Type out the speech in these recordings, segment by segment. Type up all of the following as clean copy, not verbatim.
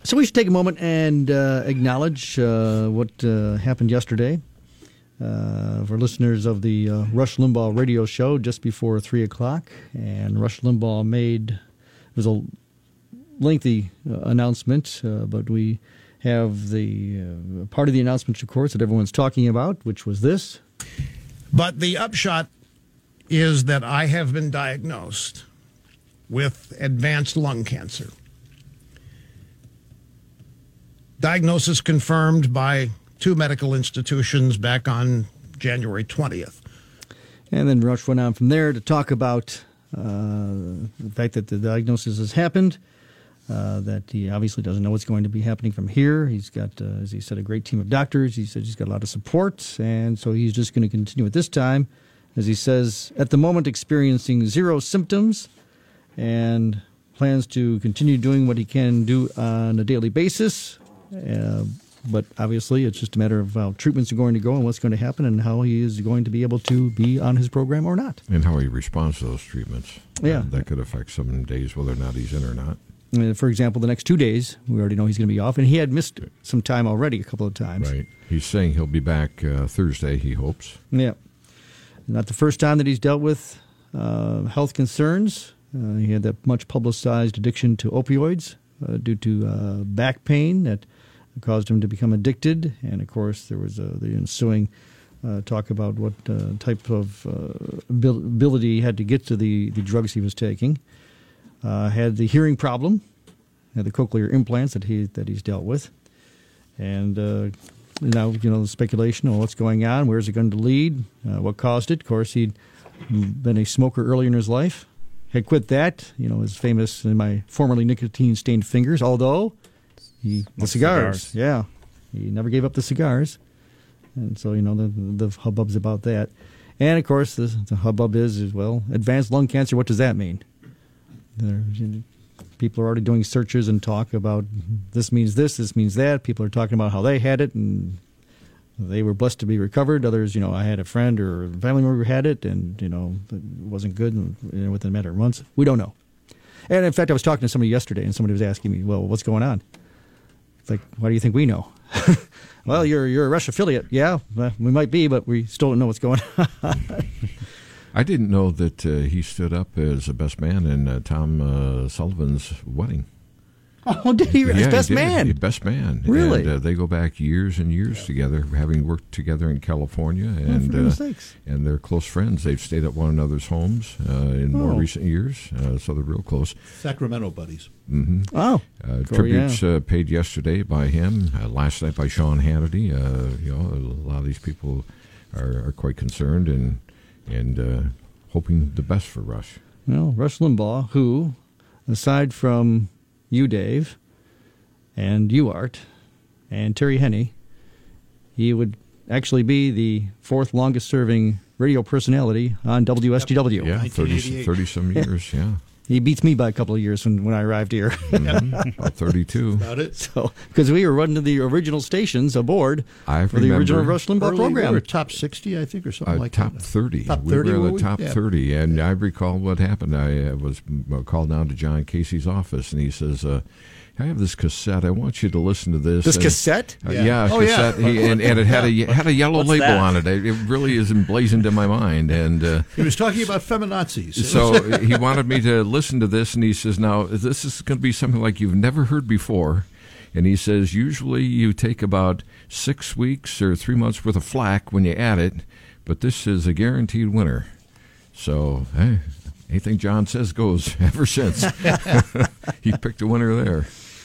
So we should take a moment and acknowledge what happened yesterday. For listeners of the Rush Limbaugh radio show just before 3 o'clock. And Rush Limbaugh it was a lengthy announcement, but we have the part of the announcement, of course, that everyone's talking about, which was this. But the upshot is that I have been diagnosed with advanced lung cancer. Diagnosis confirmed by 2 medical institutions back on January 20th. And then Rush went on from there to talk about the fact that the diagnosis has happened, that he obviously doesn't know what's going to be happening from here. He's got, as he said, a great team of doctors. He said he's got a lot of support, and so he's just going to continue at this time, as he says, at the moment experiencing 0 symptoms, and plans to continue doing what he can do on a daily basis. But obviously, it's just a matter of how treatments are going to go and what's going to happen and how he is going to be able to be on his program or not. And how he responds to those treatments. Yeah. That could affect some days whether or not he's in or not. For example, the next 2 days, we already know he's going to be off. And he had missed some time already a couple of times. Right. He's saying he'll be back Thursday, he hopes. Yeah. Not the first time that he's dealt with health concerns. He had that much publicized addiction to opioids due to back pain that caused him to become addicted, and of course there was the ensuing talk about what type of ability he had to get to the drugs he was taking. Had the hearing problem, had the cochlear implants that he's dealt with, and now the speculation on what's going on, where's it going to lead, what caused it. Of course, he'd been a smoker earlier in his life, had quit that. His famous in my formerly nicotine-stained fingers, although. The cigars, yeah. He never gave up the cigars. And so, the hubbub's about that. And, of course, the hubbub is, well, advanced lung cancer, what does that mean? People are already doing searches and talk about this means this means that. People are talking about how they had it, and they were blessed to be recovered. Others, I had a friend or a family member who had it, and, it wasn't good and within a matter of months. We don't know. And, in fact, I was talking to somebody yesterday, and somebody was asking me, well, what's going on? Like, why do you think we know? Well, you're a Rush affiliate. Yeah, we might be, but we still don't know what's going on. I didn't know that he stood up as a best man in Tom Sullivan's wedding. Oh, did he? As best man? Best man. Really? And they go back years and years together, having worked together in California. And and they're close friends. They've stayed at one another's homes in more recent years, so they're real close. Sacramento buddies. Mm-hmm. Oh. Tributes paid yesterday by him, last night by Sean Hannity. A lot of these people are quite concerned and hoping the best for Rush. Well, Rush Limbaugh, who, aside from you, Dave, and you, Art, and Terry Henney, he would actually be the 4th longest-serving radio personality on WSTW. Yeah, 30-some years, yeah. He beats me by a couple of years when I arrived here. About 32. About it. So, because we were running the original stations aboard for the original Rush Limbaugh program. We were top 60, I think, or something like top that. 30. Top 30. We were the top 30. And I recall what happened. I was called down to John Casey's office, and he says, I have this cassette. I want you to listen to this. Cassette? Cassette. Yeah. And it had a yellow label on it. It really is emblazoned in my mind. And he was talking about feminazis. So he wanted me to listen to this, and he says, now, this is going to be something like you've never heard before. And he says, usually you take about 6 weeks or 3 months worth of flack when you add it, but this is a guaranteed winner. So, hey, anything John says goes ever since. He picked a winner there.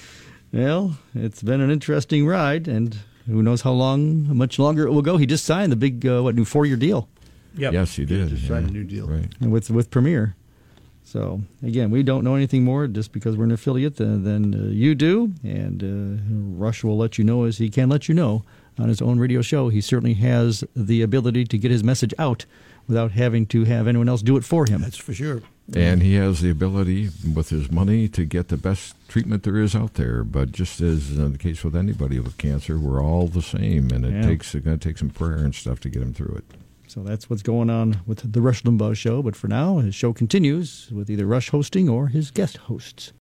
Well, it's been an interesting ride, and who knows how much longer it will go. He just signed the big, new 4-year deal. Yep. Yes, he did. He just signed a new deal. Right. With Premier. So, again, we don't know anything more just because we're an affiliate than you do, and Rush will let you know as he can let you know on his own radio show. He certainly has the ability to get his message out without having to have anyone else do it for him. That's for sure. And he has the ability, with his money, to get the best treatment there is out there. But just as the case with anybody with cancer, we're all the same, and it's going to take some prayer and stuff to get him through it. So that's what's going on with the Rush Limbaugh Show. But for now, his show continues with either Rush hosting or his guest hosts.